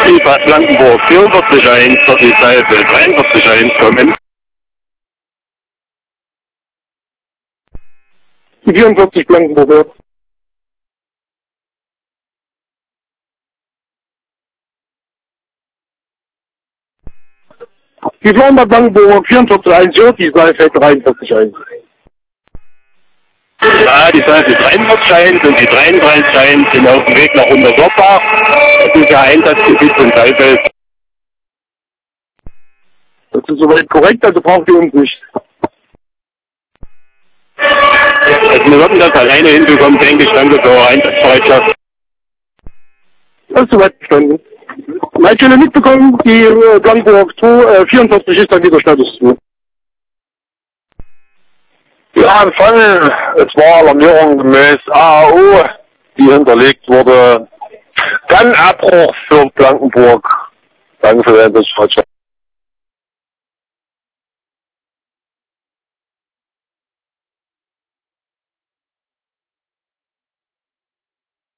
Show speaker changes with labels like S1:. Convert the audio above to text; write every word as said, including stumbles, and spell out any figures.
S1: Die Bad Blankenburg vierundvierzig eins, dort die Seite dreiundvierzig eins kommen.
S2: Die vierundvierzig Blankenburg. Die fahren Bad Blankenburg vierundvierzig eins, ja, die Seite dreiundvierzig eins.
S1: Ja, die Seite dreiundvierzig eins und die dreiunddreißig eins sind auf dem Weg nach Untersorbach. Das ist ja Einsatzgebiet von Saalfeld.
S2: Das ist soweit korrekt, also braucht ihr uns nicht.
S1: Also wir würden das alleine hinbekommen, denke ich, danke für Einsatzbereitschaft.
S2: Das ist soweit verstanden. Leitstelle mitbekommen, die äh, Blankenburg zwei, äh, vierundvierzig ist dann wieder Status zwei.
S3: Ja, empfangen. Es war Alarmierung gemäß A A U, die hinterlegt wurde. Dann Abbruch für Blankenburg. Danke für die Einsatzbereitschaft.